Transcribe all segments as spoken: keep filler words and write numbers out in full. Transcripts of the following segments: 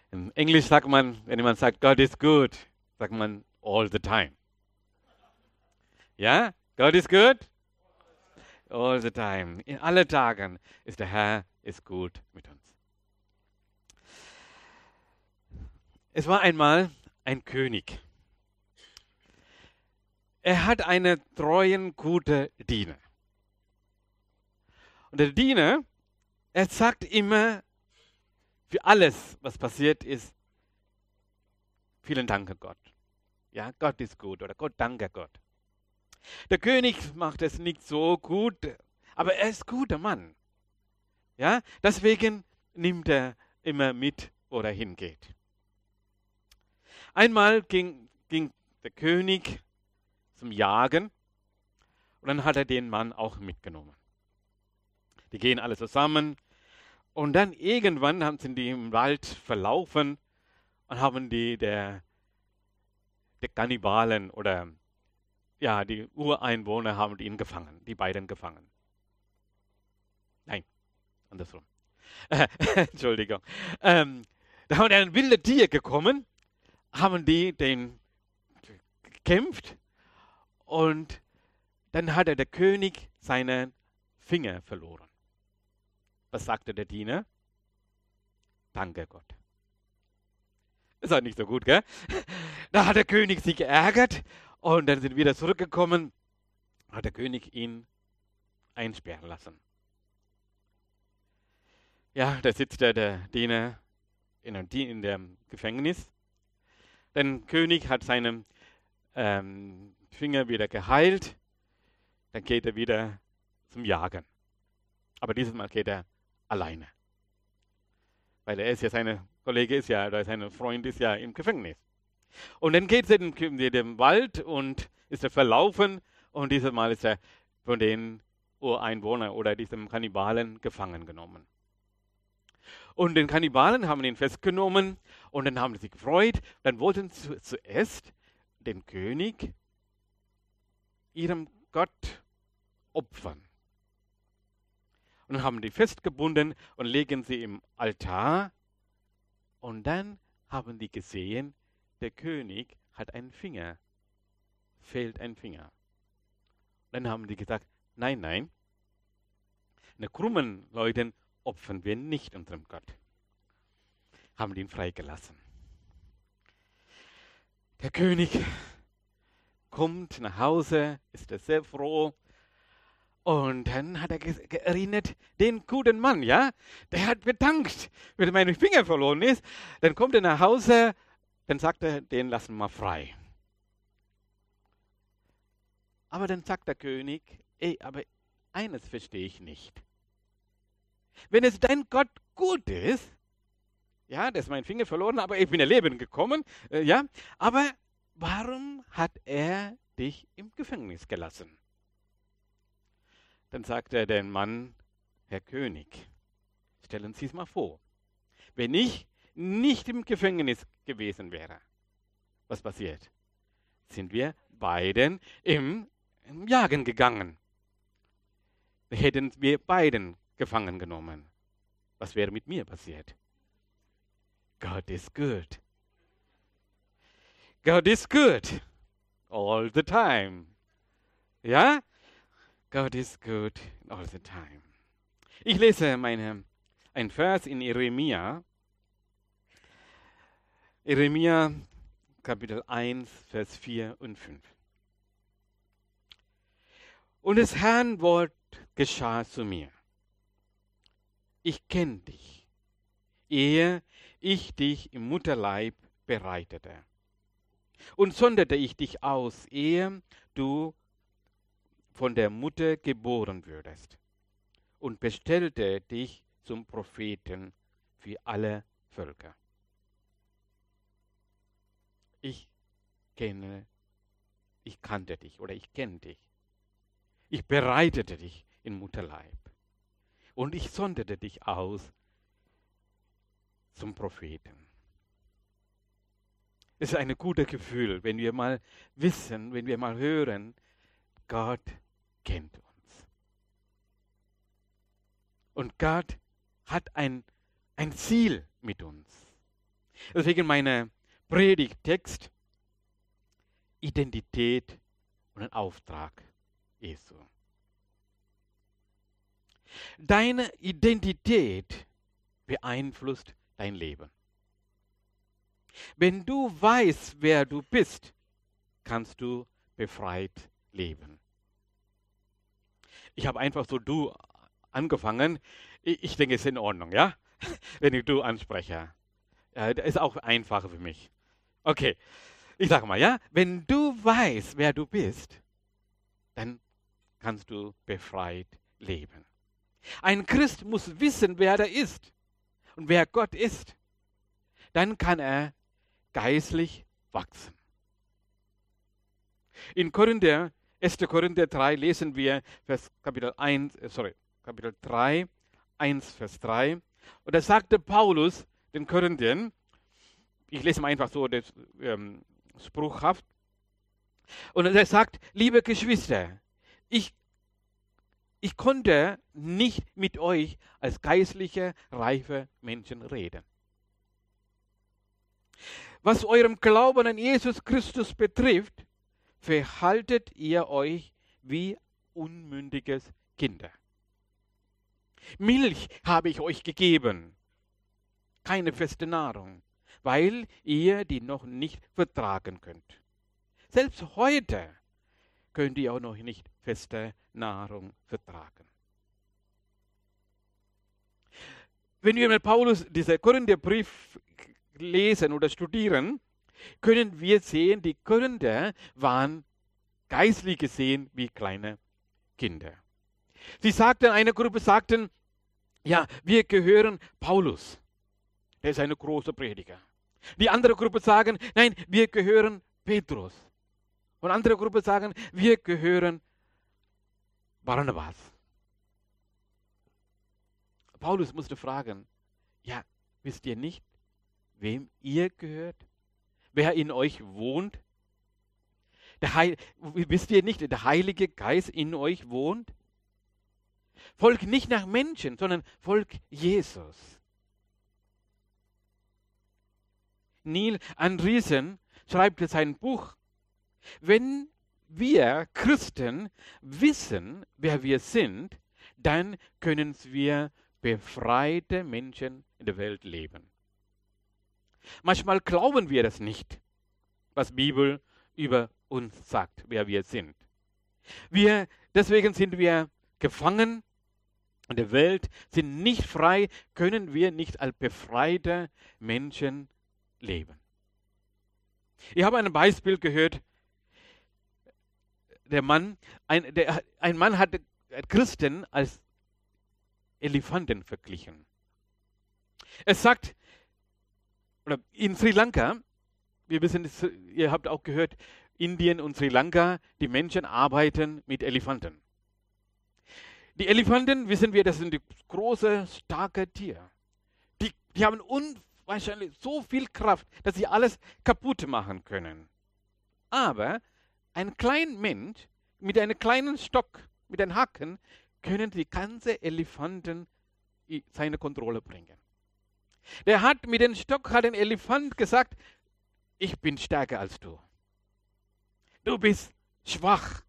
Im Englisch sagt man, wenn jemand sagt, God is good, sagt man all the time. Ja? God is good? All the time. In alle Tagen ist der Herr ist gut mit uns. Es war einmal ein König. Er hat einen treuen, guten Diener. Und der Diener, er sagt immer, für alles, was passiert ist, vielen Dank, Gott. Ja, Gott ist gut oder Gott, danke Gott. Der König macht es nicht so gut, aber er ist ein guter Mann. Ja, deswegen nimmt er immer mit, wo er hingeht. Einmal ging, ging der König zum Jagen und dann hat er den Mann auch mitgenommen. Die gehen alle zusammen und dann irgendwann haben sie die im Wald verlaufen und haben die der, der Kannibalen oder ja, die Ureinwohner haben ihn gefangen, die beiden gefangen. Nein, andersrum. Entschuldigung. Ähm, da haben ein wildes Tier gekommen, haben die den gekämpft und dann hat der König seinen Finger verloren. Was sagte der Diener? Danke Gott. Ist halt nicht so gut, gell? Da hat der König sich geärgert und dann sind wir wieder zurückgekommen, hat der König ihn einsperren lassen. Ja, da sitzt der, der Diener in, in dem Gefängnis. Der König hat seinen ähm, Finger wieder geheilt, dann geht er wieder zum Jagen. Aber dieses Mal geht er alleine. Weil er ist ja, seine Kollege ist ja, oder sein Freund ist ja im Gefängnis. Und dann geht er in den, in den Wald und ist er verlaufen und dieses Mal ist er von den Ureinwohnern oder diesem Kannibalen gefangen genommen. Und den Kannibalen haben ihn festgenommen und dann haben sie sich gefreut. Dann wollten sie zuerst den König ihrem Gott opfern. Und dann haben die festgebunden und legen sie im Altar. Und dann haben die gesehen, der König hat einen Finger. Fehlt ein Finger. Und dann haben die gesagt, nein, nein. Eine krummen Leuten opfern wir nicht unserem Gott. Haben ihn freigelassen. Der König kommt nach Hause, ist er sehr froh. Und dann hat er erinnert, den guten Mann, ja, der hat bedankt, wenn mein Finger verloren ist. Dann kommt er nach Hause, dann sagt er, den lassen wir frei. Aber dann sagt der König, ey, aber eines verstehe ich nicht. Wenn es dein Gott gut ist, ja, der ist mein Finger verloren, aber ich bin in Leben gekommen, äh, ja, aber warum hat er dich im Gefängnis gelassen? Dann sagt er den Mann, Herr König, stellen Sie es mal vor, wenn ich nicht im Gefängnis gewesen wäre, was passiert? Sind wir beiden im, im Jagen gegangen. Hätten wir beiden gefangen genommen. Was wäre mit mir passiert? God is good. God is good. All the time. Ja? God is good all the time. Ich lese meine, ein Vers in Jeremia. Jeremia Kapitel eins, Vers vier und fünf. Und des Herrn Wort geschah zu mir. Ich kenne dich, ehe ich dich im Mutterleib bereitete. Und sonderte ich dich aus, ehe du von der Mutter geboren würdest. Und bestellte dich zum Propheten für alle Völker. Ich kenne, ich kannte dich oder ich kenne dich. Ich bereitete dich im Mutterleib. Und ich sonderte dich aus zum Propheten. Es ist ein gutes Gefühl, wenn wir mal wissen, wenn wir mal hören, Gott kennt uns. Und Gott hat ein, ein Ziel mit uns. Deswegen mein Predigttext, Identität und ein Auftrag Jesu. Deine Identität beeinflusst dein Leben. Wenn du weißt, wer du bist, kannst du befreit leben. Ich habe einfach so du angefangen. Ich denke, es ist in Ordnung, ja? Wenn ich du anspreche. Ja, das ist auch einfacher für mich. Okay, ich sage mal, ja? Wenn du weißt, wer du bist, dann kannst du befreit leben. Ein Christ muss wissen, wer er ist und wer Gott ist. Dann kann er geistlich wachsen. In Korinther, erster Korinther drei lesen wir Vers Kapitel eins, sorry, Kapitel drei, eins, Vers drei. Und da sagte Paulus den Korinthern, ich lese mal einfach so das ähm, spruchhaft, und er sagt, liebe Geschwister, ich, ich konnte nicht mit euch als geistliche, reife Menschen reden. Was eurem Glauben an Jesus Christus betrifft, verhaltet ihr euch wie unmündiges Kinder. Milch habe ich euch gegeben, keine feste Nahrung, weil ihr die noch nicht vertragen könnt. Selbst heute könnt ihr auch noch nicht feste Nahrung vertragen. Wenn wir mit Paulus diesen Korintherbrief lesen oder studieren, können wir sehen, die Korinther waren geistlich gesehen wie kleine Kinder. Sie sagten, eine Gruppe sagten, ja, wir gehören Paulus. Der ist eine große Prediger. Die andere Gruppe sagen, nein, wir gehören Petrus. Und andere Gruppe sagen, wir gehören Barnabas. Paulus musste fragen, ja, wisst ihr nicht, wem ihr gehört? Wer in euch wohnt? Der Heil, wisst ihr nicht, der Heilige Geist in euch wohnt? Folgt nicht nach Menschen, sondern folgt Jesus. Neil Andreessen schreibt in seinem Buch, wenn wir Christen wissen, wer wir sind, dann können wir befreite Menschen in der Welt leben. Manchmal glauben wir das nicht, was die Bibel über uns sagt, wer wir sind. Wir, deswegen sind wir gefangen in der Welt, sind nicht frei, können wir nicht als befreite Menschen leben. Ich habe ein Beispiel gehört, der Mann, ein, der, ein Mann hat Christen als Elefanten verglichen. Es sagt, oder in Sri Lanka, wir wissen, ihr habt auch gehört, Indien und Sri Lanka, die Menschen arbeiten mit Elefanten. Die Elefanten, wissen wir, das sind die große, starke Tiere. Die, die haben unwahrscheinlich so viel Kraft, dass sie alles kaputt machen können. Aber ein kleiner Mensch mit einem kleinen Stock, mit einem Haken, können die ganze Elefanten in seine Kontrolle bringen. Der hat mit dem Stock hat ein Elefant gesagt, ich bin stärker als du. Du bist schwach.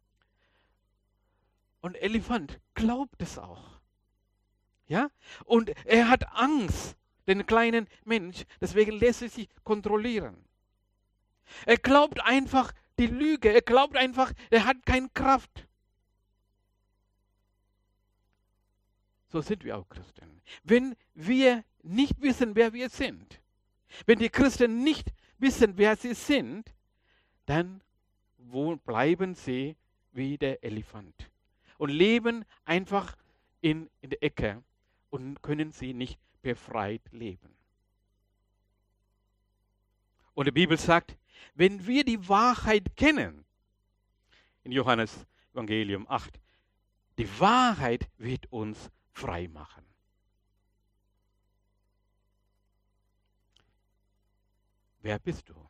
Und Elefant glaubt es auch. Ja? Und er hat Angst, den kleinen Mensch, deswegen lässt er sich kontrollieren. Er glaubt einfach die Lüge, er glaubt einfach, er hat keine Kraft. So sind wir auch Christen. Wenn wir nicht wissen, wer wir sind, wenn die Christen nicht wissen, wer sie sind, dann wo bleiben sie wie der Elefant und leben einfach in, in der Ecke und können sie nicht befreit leben. Und die Bibel sagt, wenn wir die Wahrheit kennen, in Johannes Evangelium acht, die Wahrheit wird uns frei machen. Wer bist du?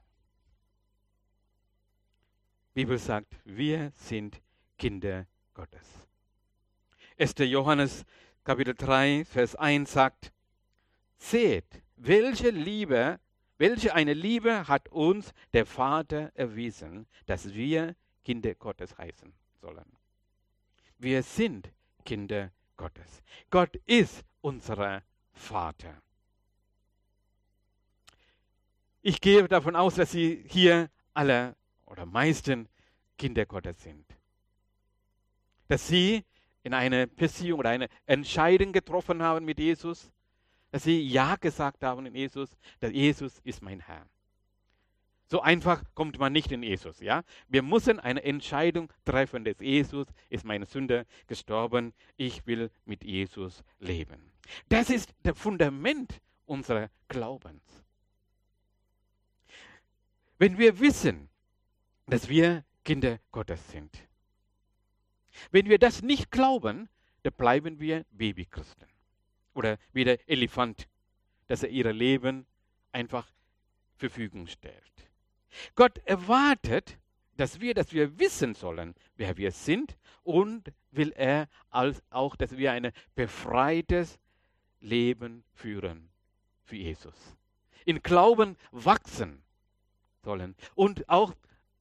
Die Bibel sagt, wir sind Kinder Gottes. erster Johannes Kapitel drei, Vers eins sagt, seht, welche Liebe Welche eine Liebe hat uns der Vater erwiesen, dass wir Kinder Gottes heißen sollen. Wir sind Kinder Gottes. Gott ist unser Vater. Ich gehe davon aus, dass Sie hier alle oder meisten Kinder Gottes sind. Dass Sie in eine Beziehung oder eine Entscheidung getroffen haben mit Jesus, dass Sie Ja gesagt haben in Jesus, dass Jesus ist mein Herr. So einfach kommt man nicht in Jesus, ja? Wir müssen eine Entscheidung treffen, dass Jesus ist meine Sünde gestorben, ich will mit Jesus leben. Das ist das Fundament unseres Glaubens. Wenn wir wissen, dass wir Kinder Gottes sind, wenn wir das nicht glauben, dann bleiben wir Babychristen. Oder wie der Elefant, dass er ihr Leben einfach zur Verfügung stellt. Gott erwartet, dass wir, dass wir wissen sollen, wer wir sind, und will er als auch, dass wir ein befreites Leben führen für Jesus. In Glauben wachsen sollen und auch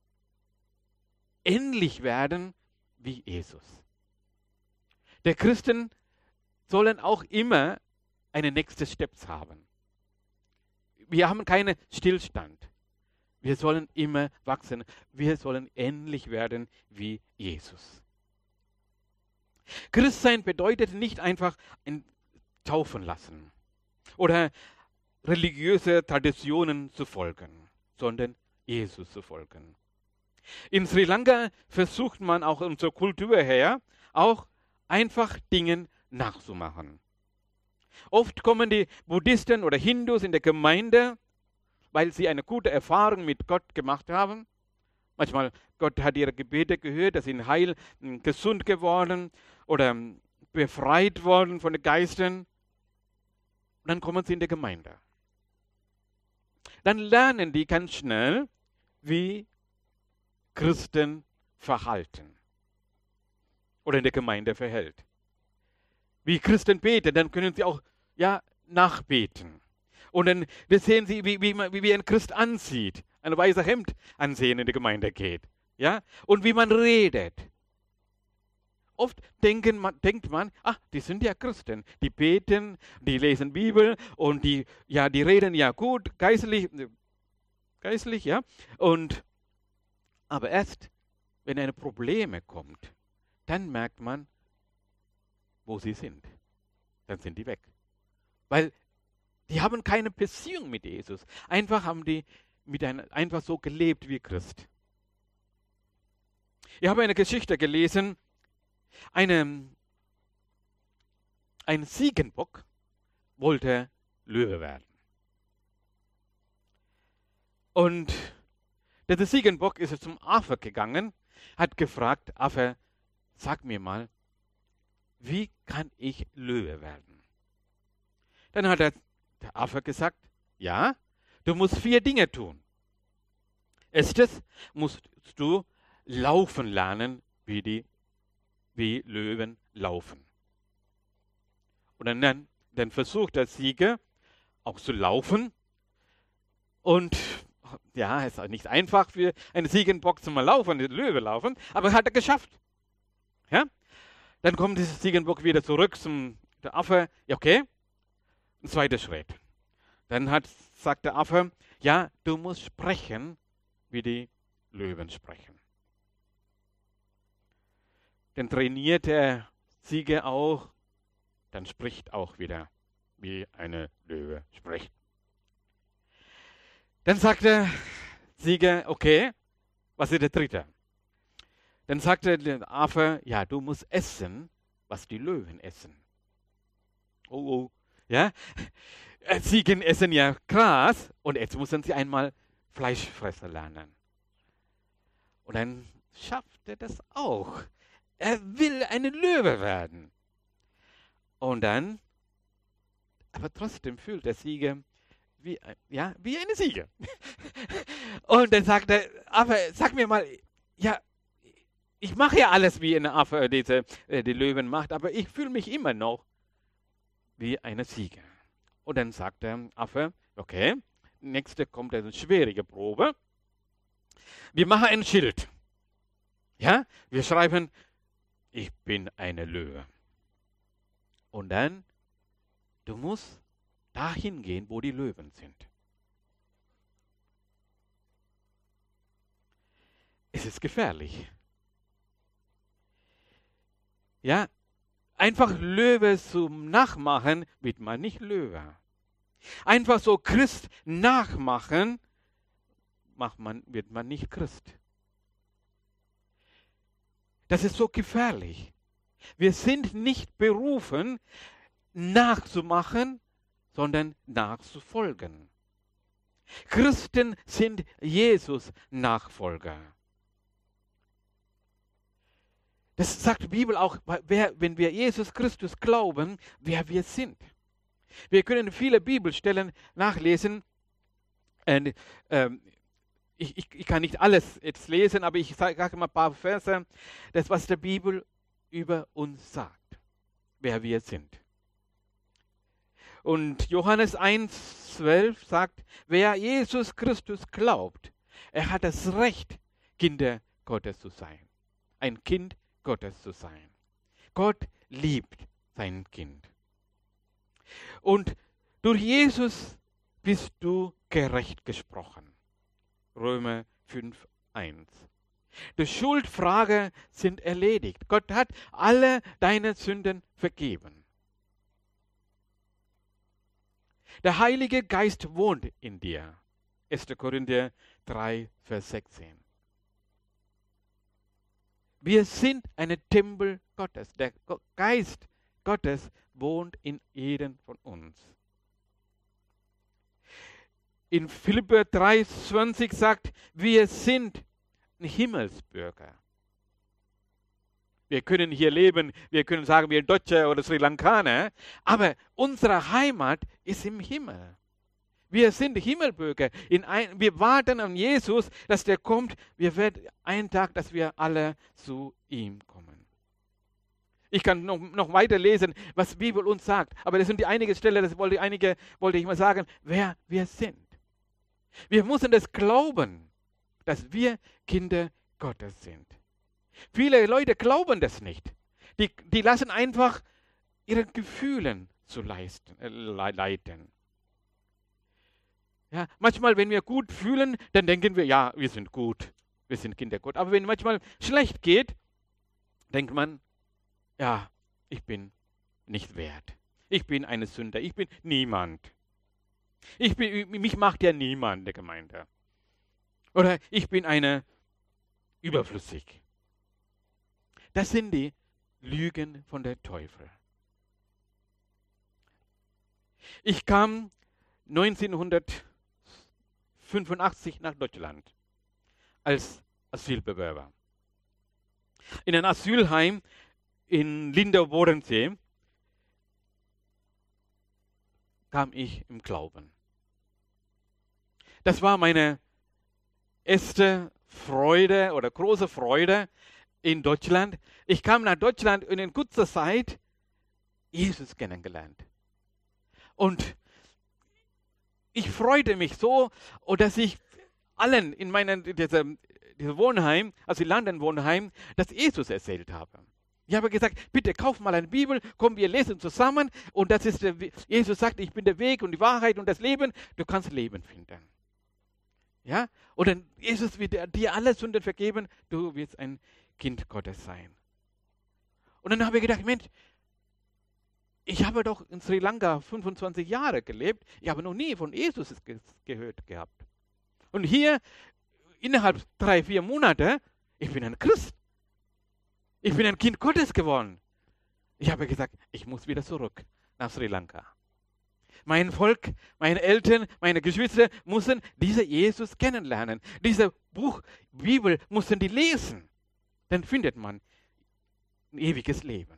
ähnlich werden wie Jesus. Der Christen sollen auch immer einen nächsten Steps haben. Wir haben keinen Stillstand. Wir sollen immer wachsen. Wir sollen ähnlich werden wie Jesus. Christsein bedeutet nicht einfach ein taufen lassen oder religiöse Traditionen zu folgen, sondern Jesus zu folgen. In Sri Lanka versucht man auch unserer Kultur her auch einfach Dinge nachzumachen. Oft kommen die Buddhisten oder Hindus in der Gemeinde, weil sie eine gute Erfahrung mit Gott gemacht haben. Manchmal Gott hat ihre Gebete gehört, dass sie heil, gesund geworden oder befreit worden von den Geistern. Und dann kommen sie in die Gemeinde. Dann lernen die ganz schnell, wie Christen verhalten oder in der Gemeinde verhält. Wie Christen beten, dann können sie auch ja, nachbeten. Und dann sehen sie, wie, wie, man, wie ein Christ anzieht, ein weißes Hemd ansehen in die Gemeinde geht. Ja? Und wie man redet. Oft denken man, denkt man, ach, die sind ja Christen. Die beten, die lesen Bibel und die, ja, die reden ja gut, geistlich, geistlich, ja. Und, aber erst, wenn eine Probleme kommt, dann merkt man, wo sie sind. Dann sind die weg. Weil die haben keine Beziehung mit Jesus. Einfach haben die mit ein, einfach so gelebt wie Christ. Ich habe eine Geschichte gelesen, eine, ein Ziegenbock wollte Löwe werden. Und der Ziegenbock ist zum Affe gegangen, hat gefragt, Affe, sag mir mal, wie kann ich Löwe werden? Dann hat der, der Affe gesagt, ja, du musst vier Dinge tun. Erstes musst du laufen lernen, wie die wie Löwen laufen. Und dann, dann versucht der Sieger auch zu laufen. Und ja, es ist auch nicht einfach für einen Ziegenbock zu mal laufen, einen Löwe laufen, aber hat er geschafft. Ja? Dann kommt dieser Ziegenbock wieder zurück zum der Affe. Ja, okay, ein zweiter Schritt. Dann hat, sagt der Affe, ja, du musst sprechen, wie die Löwen sprechen. Dann trainiert der Sieger auch, dann spricht auch wieder, wie eine Löwe spricht. Dann sagt der Sieger, okay, was ist der dritte? Dann sagt der Affe, ja, du musst essen, was die Löwen essen. Oh, oh, ja. Ziegen essen ja Gras und jetzt müssen sie einmal Fleischfresser lernen. Und dann schafft er das auch. Er will eine Löwe werden. Und dann, aber trotzdem fühlt der Sieger wie, ja, wie eine Ziege. Und dann sagt er, aber sag mir mal, ja, ich mache ja alles, wie eine Affe diese, äh, die Löwen macht, aber ich fühle mich immer noch wie eine Ziege. Und dann sagt der Affe, okay, nächste kommt eine schwierige Probe. Wir machen ein Schild. Ja, wir schreiben, ich bin eine Löwe. Und dann, du musst dahin gehen, wo die Löwen sind. Es ist gefährlich. Ja, einfach Löwe zum Nachmachen, wird man nicht Löwe. Einfach so Christ nachmachen, macht man, wird man nicht Christ. Das ist so gefährlich. Wir sind nicht berufen, nachzumachen, sondern nachzufolgen. Christen sind Jesus-Nachfolger. Das sagt die Bibel auch, wer, wenn wir Jesus Christus glauben, wer wir sind. Wir können viele Bibelstellen nachlesen. Und, ähm, ich, ich, ich kann nicht alles jetzt lesen, aber ich sage mal ein paar Verse, das was die Bibel über uns sagt, wer wir sind. Und Johannes eins zwölf sagt, wer Jesus Christus glaubt, er hat das Recht, Kinder Gottes zu sein. Ein Kind Gottes zu sein. Gott liebt sein Kind. Und durch Jesus bist du gerecht gesprochen. Römer fünf eins. Die Schuldfrage sind erledigt. Gott hat alle deine Sünden vergeben. Der Heilige Geist wohnt in dir. erster Korinther drei, Vers sechzehn. Wir sind ein Tempel Gottes. Der Geist Gottes wohnt in jedem von uns. In Philipper drei zwanzig sagt, wir sind Himmelsbürger. Wir können hier leben, wir können sagen, wir sind Deutsche oder Sri Lankaner, aber unsere Heimat ist im Himmel. Wir sind Himmelbürger. In ein, wir warten an Jesus, dass der kommt. Wir werden einen Tag, dass wir alle zu ihm kommen. Ich kann noch, noch weiter lesen, was die Bibel uns sagt. Aber das sind die einige Stellen, das wollte, einige, wollte ich mal sagen, wer wir sind. Wir müssen das glauben, dass wir Kinder Gottes sind. Viele Leute glauben das nicht. Die, die lassen einfach ihren Gefühlen zu leisten, äh, leiten. Ja, manchmal, wenn wir gut fühlen, dann denken wir, ja, wir sind gut, wir sind Kinder Gottes. Aber wenn manchmal schlecht geht, denkt man, ja, ich bin nicht wert. Ich bin eine Sünder, ich bin niemand. Ich bin, mich macht ja niemand in der Gemeinde. Oder ich bin eine überflüssig. Das sind die Lügen von der Teufel. Ich kam neunzehnhundertfünfundachtzig nach Deutschland als Asylbewerber. In ein Asylheim in Lindau-Bodensee kam ich im Glauben. Das war meine erste Freude oder große Freude in Deutschland. Ich kam nach Deutschland und in kurzer Zeit Jesus kennengelernt. Und ich freute mich so, dass ich allen in meinem diesem, diesem Wohnheim, also Landenwohnheim, das Jesus erzählt habe. Ich habe gesagt, bitte kauf mal eine Bibel, komm, wir lesen zusammen. Und das ist der, Jesus sagt, ich bin der Weg und die Wahrheit und das Leben. Du kannst Leben finden. Ja? Und dann Jesus wird dir alle Sünden vergeben. Du wirst ein Kind Gottes sein. Und dann habe ich gedacht, Mensch, ich habe doch in Sri Lanka fünfundzwanzig Jahre gelebt. Ich habe noch nie von Jesus ge- gehört gehabt. Und hier, innerhalb drei, vier Monate, ich bin ein Christ. Ich bin ein Kind Gottes geworden. Ich habe gesagt, ich muss wieder zurück nach Sri Lanka. Mein Volk, meine Eltern, meine Geschwister mussten diesen Jesus kennenlernen. Dieses Buch, Bibel, mussten die lesen. Dann findet man ein ewiges Leben.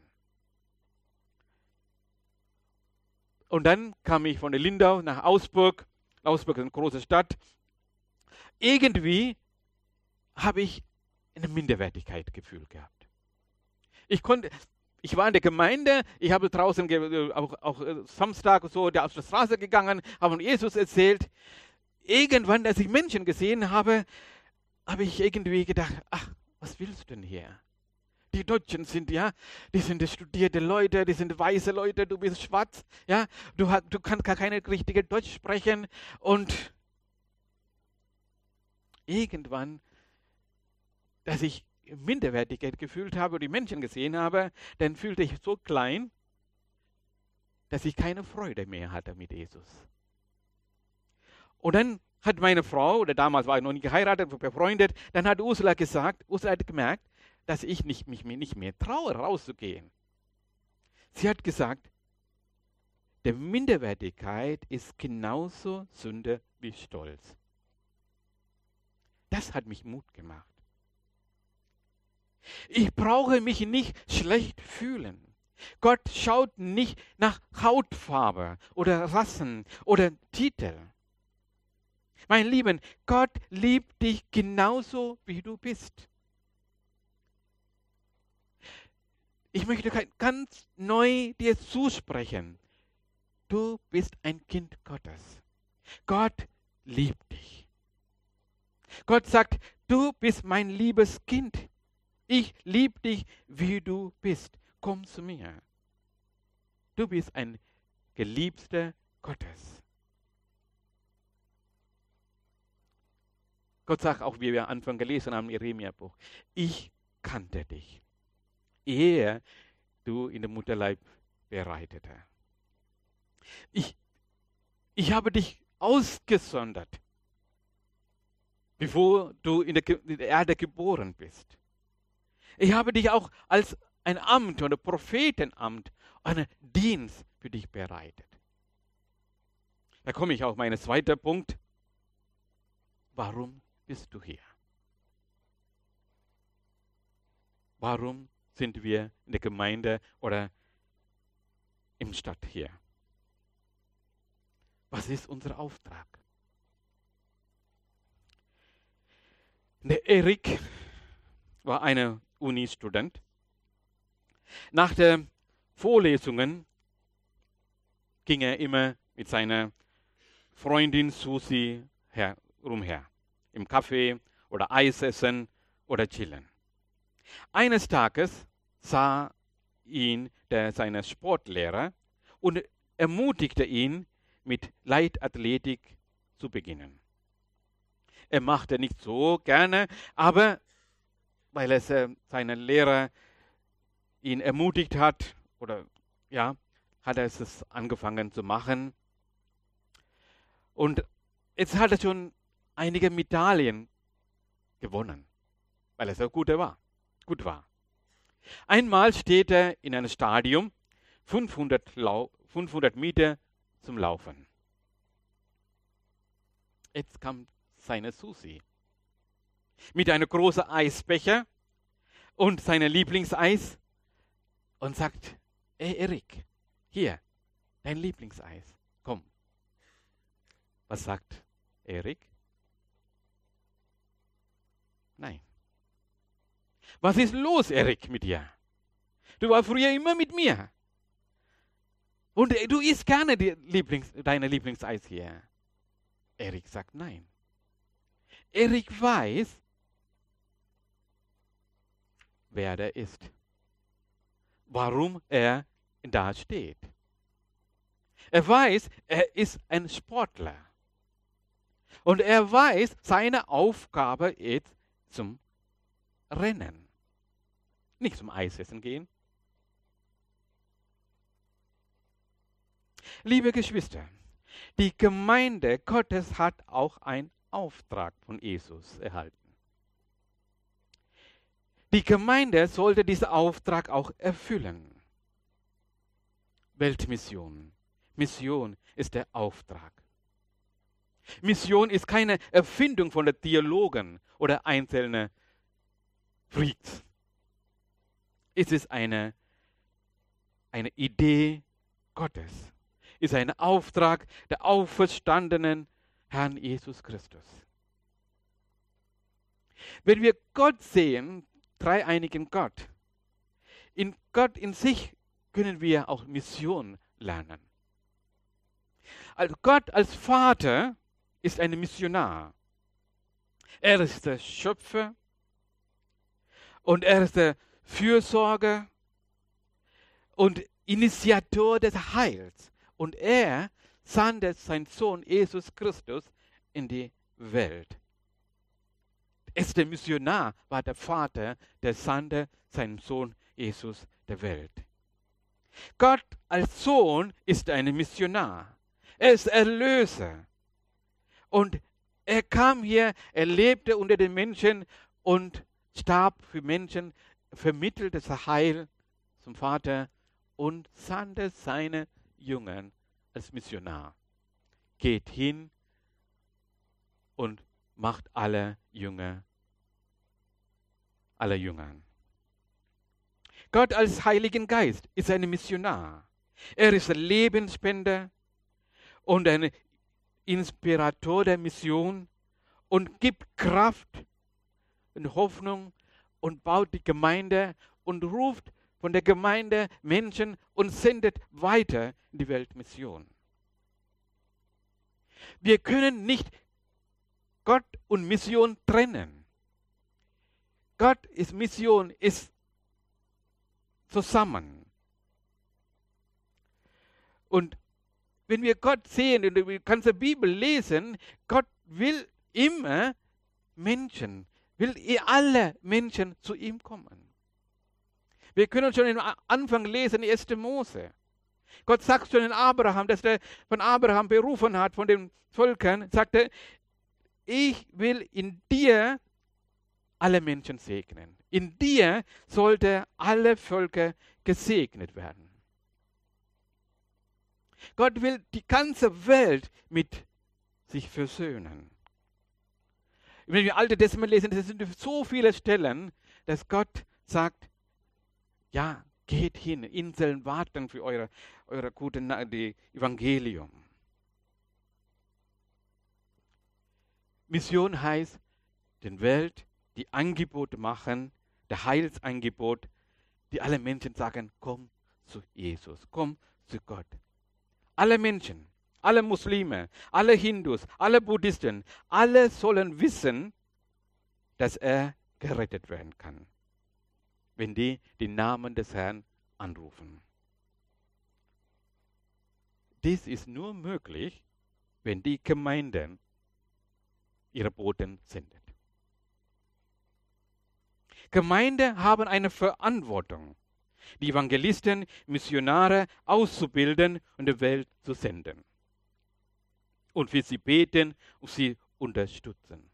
Und dann kam ich von der Lindau nach Augsburg. Augsburg ist eine große Stadt. Irgendwie habe ich ein Minderwertigkeitsgefühl gehabt. Ich konnte, ich war in der Gemeinde, ich habe draußen ge- auch, auch Samstag so der auf die Straße gegangen, habe von Jesus erzählt. irgendwann, als ich Menschen gesehen habe, habe ich irgendwie gedacht, ach, was willst du denn hier? Die Deutschen sind, ja, die sind studierte Leute, die sind weiße Leute, du bist schwarz, ja, du, hast, du kannst gar keine richtige Deutsch sprechen. Und irgendwann, dass ich Minderwertigkeit gefühlt habe und die Menschen gesehen habe, dann fühlte ich so klein, dass ich keine Freude mehr hatte mit Jesus. Und dann hat meine Frau, oder damals war ich noch nicht geheiratet, befreundet, dann hat Ursula gesagt, Ursula hat gemerkt, dass ich nicht, mich nicht mehr traue, rauszugehen. Sie hat gesagt, der Minderwertigkeit ist genauso Sünde wie Stolz. Das hat mich Mut gemacht. Ich brauche mich nicht schlecht fühlen. Gott schaut nicht nach Hautfarbe oder Rassen oder Titel. Mein Lieben, Gott liebt dich genauso, wie du bist. Ich möchte ganz neu dir zusprechen. Du bist ein Kind Gottes. Gott liebt dich. Gott sagt, du bist mein liebes Kind. Ich liebe dich, wie du bist. Komm zu mir. Du bist ein Geliebter Gottes. Gott sagt auch, wie wir am Anfang gelesen haben im Jeremia-Buch, ich kannte dich, ehe du in der Mutterleib bereitete. Ich, ich habe dich ausgesondert, bevor du in der, in der Erde geboren bist. Ich habe dich auch als ein Amt oder Prophetenamt, einen Dienst für dich bereitet. Da komme ich auf meinen zweiten Punkt. Warum bist du hier? Warum sind wir in der Gemeinde oder im Stadt hier? Was ist unser Auftrag? Der Erik war ein Uni-Student. Nach den Vorlesungen ging er immer mit seiner Freundin Susi her, rumher. Im Café oder Eis essen oder chillen. Eines Tages sah ihn der, seine Sportlehrer und ermutigte ihn, mit Leichtathletik zu beginnen. Er machte nicht so gerne, aber weil es äh, seine Lehrer ihn ermutigt hat, oder ja, hat er es angefangen zu machen. Und jetzt hat er schon einige Medaillen gewonnen, weil er so gut war. Gut war. Einmal steht er in einem Stadion, fünfhundert, Lau- fünfhundert Meter zum Laufen. Jetzt kam seine Susi mit einem großen Eisbecher und seinem Lieblingseis und sagt, hey Erik, hier, dein Lieblingseis, komm. Was sagt Erik? Nein. Was ist los, Erik, mit dir? Du warst früher immer mit mir. Und du isst gerne die Lieblings, deine Lieblingseis hier. Erik sagt nein. Erik weiß, wer er ist. Warum er da steht. Er weiß, er ist ein Sportler. Und er weiß, seine Aufgabe ist zum Rennen. Nicht zum Eisessen gehen. Liebe Geschwister, die Gemeinde Gottes hat auch einen Auftrag von Jesus erhalten. Die Gemeinde sollte diesen Auftrag auch erfüllen. Weltmission. Mission ist der Auftrag. Mission ist keine Erfindung von den Theologen oder einzelnen Freaks. Es ist eine, eine Idee Gottes. Es ist ein Auftrag der auferstandenen Herrn Jesus Christus. Wenn wir Gott sehen, dreieinigen Gott, in Gott in sich können wir auch Mission lernen. Also Gott als Vater ist ein Missionar. Er ist der Schöpfer und er ist der Fürsorger und Initiator des Heils. Und er sandte seinen Sohn Jesus Christus in die Welt. Er ist der Missionar, war der Vater, der sandte seinen Sohn Jesus der Welt. Gott als Sohn ist ein Missionar. Er ist Erlöser. Und er kam hier, er lebte unter den Menschen und starb für Menschen, vermittelte das Heil zum Vater und sandte seine Jünger als Missionar. Geht hin und macht alle Jünger, alle Jünger. Gott als Heiligen Geist ist ein Missionar. Er ist ein Lebensspender und ein Inspirator der Mission und gibt Kraft und Hoffnung und baut die Gemeinde und ruft von der Gemeinde Menschen und sendet weiter in die Weltmission. Wir können nicht Gott und Mission trennen. Gott ist Mission, ist zusammen. Und wenn wir Gott sehen und die ganze Bibel lesen, Gott will immer Menschen, will alle Menschen zu ihm kommen. Wir können schon am Anfang lesen, erste Mose. Gott sagt schon in Abraham, dass er von Abraham berufen hat, von den Völkern, sagte, ich will in dir alle Menschen segnen. In dir sollte alle Völker gesegnet werden. Gott will die ganze Welt mit sich versöhnen. Wenn wir Alte Testament lesen, das sind so viele Stellen, dass Gott sagt, ja, geht hin, Inseln warten für eure, eure gute die Evangelium. Mission heißt, den Welt die Angebote machen, der Heilsangebot, die alle Menschen sagen, komm zu Jesus, komm zu Gott. Alle Menschen, alle Muslime, alle Hindus, alle Buddhisten, alle sollen wissen, dass er gerettet werden kann, wenn die den Namen des Herrn anrufen. Dies ist nur möglich, wenn die Gemeinden ihre Boten sendet. Gemeinden haben eine Verantwortung, die Evangelisten, Missionare auszubilden und die Welt zu senden. Und für sie beten und sie unterstützen.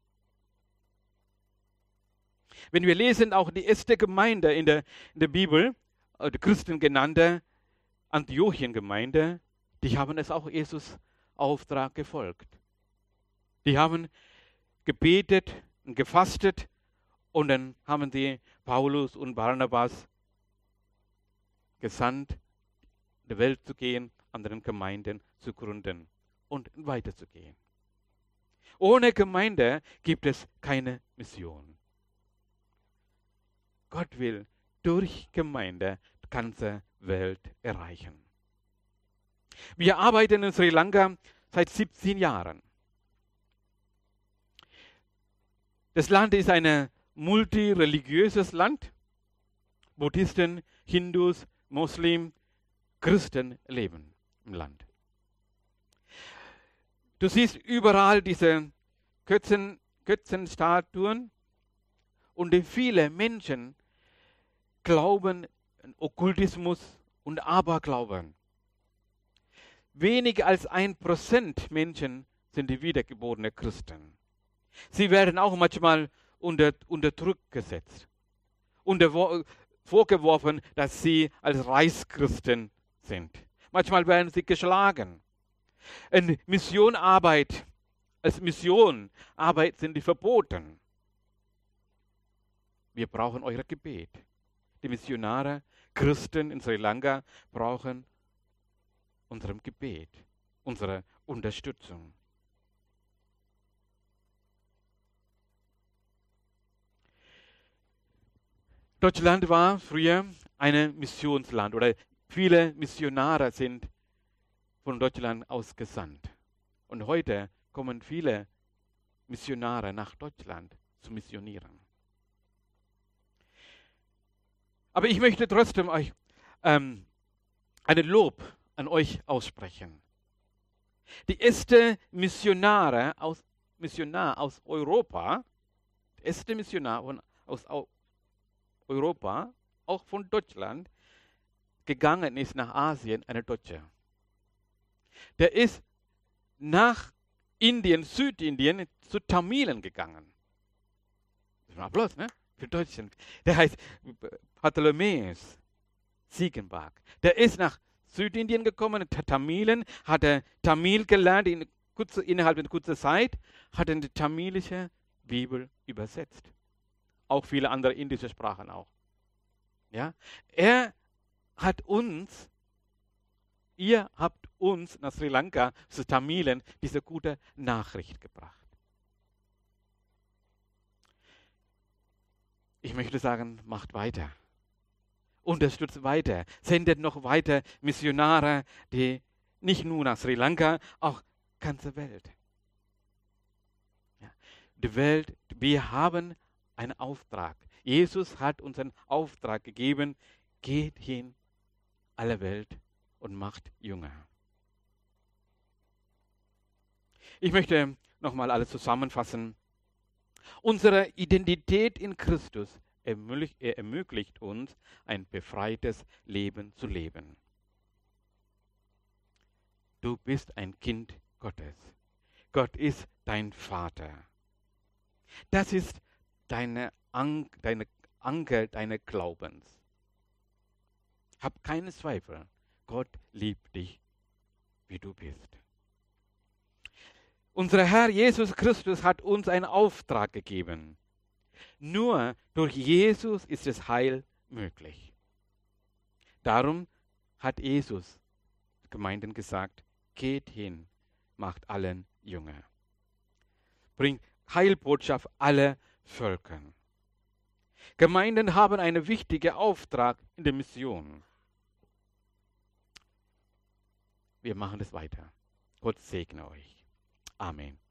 Wenn wir lesen, auch die erste Gemeinde in der, in der Bibel, die Christen genannte Antiochien-Gemeinde, die haben es auch Jesus Auftrag gefolgt. Die haben gebetet und gefastet und dann haben sie Paulus und Barnabas gesandt, in die Welt zu gehen, anderen Gemeinden zu gründen und weiterzugehen. Ohne Gemeinde gibt es keine Mission. Gott will durch Gemeinde die ganze Welt erreichen. Wir arbeiten in Sri Lanka seit siebzehn Jahren. Das Land ist ein multireligiöses Land. Buddhisten, Hindus, Muslim, Christen leben im Land. Du siehst überall diese Götzen, Götzenstatuen und viele Menschen glauben an Okkultismus und Aberglauben. Weniger als ein Prozent Menschen sind die wiedergeborenen Christen. Sie werden auch manchmal unter, unter Druck gesetzt, unter, vorgeworfen, dass sie als Reichschristen sind. Manchmal werden sie geschlagen. In Missionarbeit, als Missionarbeit sind die verboten. Wir brauchen euer Gebet. Die Missionare, Christen in Sri Lanka brauchen unserem Gebet, unsere Unterstützung. Deutschland war früher ein Missionsland oder viele Missionare sind von Deutschland aus gesandt. Und heute kommen viele Missionare nach Deutschland zu missionieren. Aber ich möchte trotzdem euch ähm, einen Lob an euch aussprechen. Die erste Missionare aus, Missionar aus Europa, der erste Missionar von, aus Europa, auch von Deutschland, gegangen ist nach Asien, eine Deutsche. Der ist nach Indien, Südindien, zu Tamilen gegangen. Das ist ein Applaus, ne? Für Deutschland. Der heißt Bartholomäus Ziegenbach. Der ist nach Südindien gekommen, Tamilen, hat er Tamil gelernt, in kurze, innerhalb einer kurzen Zeit, hat er die tamilische Bibel übersetzt. Auch viele andere indische Sprachen auch. Ja? Er hat uns, ihr habt uns nach Sri Lanka, zu Tamilen, diese gute Nachricht gebracht. Ich möchte sagen, macht weiter. Unterstützt weiter. Sendet noch weiter Missionare, die nicht nur nach Sri Lanka, auch ganze Welt. Ja. Die Welt, wir haben einen Auftrag. Jesus hat uns einen Auftrag gegeben, geht hin, alle Welt und macht Jünger. Ich möchte nochmal alles zusammenfassen. Unsere Identität in Christus ermöglicht, er ermöglicht uns, ein befreites Leben zu leben. Du bist ein Kind Gottes. Gott ist dein Vater. Das ist deine, An deine Anker deines Glaubens. Hab keine Zweifel. Gott liebt dich, wie du bist. Unser Herr Jesus Christus hat uns einen Auftrag gegeben. Nur durch Jesus ist das Heil möglich. Darum hat Jesus Gemeinden gesagt, geht hin, macht allen Jünger. Bringt Heilbotschaft aller Völkern. Gemeinden haben einen wichtigen Auftrag in der Mission. Wir machen das weiter. Gott segne euch. Amen.